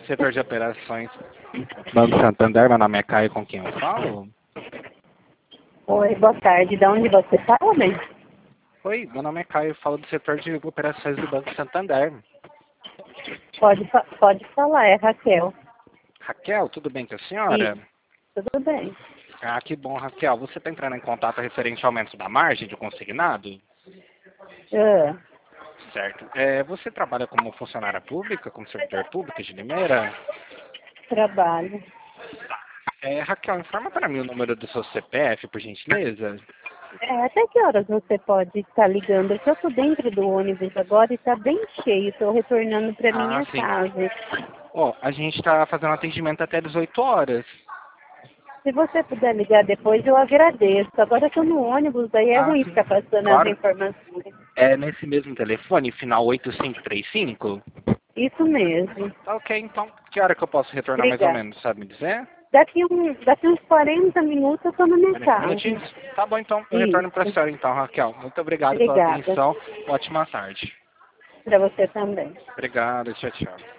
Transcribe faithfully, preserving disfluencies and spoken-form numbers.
Setor de operações Banco Santander, meu nome é Caio, com quem eu falo? Oi, boa tarde. De onde você fala, bem? Oi, meu nome é Caio, eu falo do setor de operações do Banco Santander. Pode, fa- pode falar, é Raquel. Raquel, tudo bem com a senhora? Isso, tudo bem. Ah, que bom, Raquel. Você está entrando em contato referente ao aumento da margem de consignado? Ah, Certo. É, você trabalha como funcionária pública, como servidor público de Limeira? trabalho. É, Raquel, informa para mim o número do seu C P F, por gentileza. É, até que horas você pode estar ligando? Eu estou dentro do ônibus agora e está bem cheio. Estou retornando para Ah, minha sim. casa. Ó, a gente está fazendo atendimento até dezoito horas. Se você puder ligar depois, eu agradeço. Agora eu estou no ônibus, aí é Ah, ruim sim. ficar passando as Claro. informações. É nesse mesmo telefone, final oito cinco três cinco? Isso mesmo. Tá ok, então. Que hora que eu posso retornar mais ou Obrigada. menos, sabe me dizer? Daqui, um, daqui uns quarenta minutos eu estou na minha quarenta casa. minutinhos? Tá bom, então. Eu retorno para a Isso. senhora, então, Raquel. Muito obrigado pela Obrigada. atenção. Ótima tarde. Para você também. Obrigado. Tchau, tchau.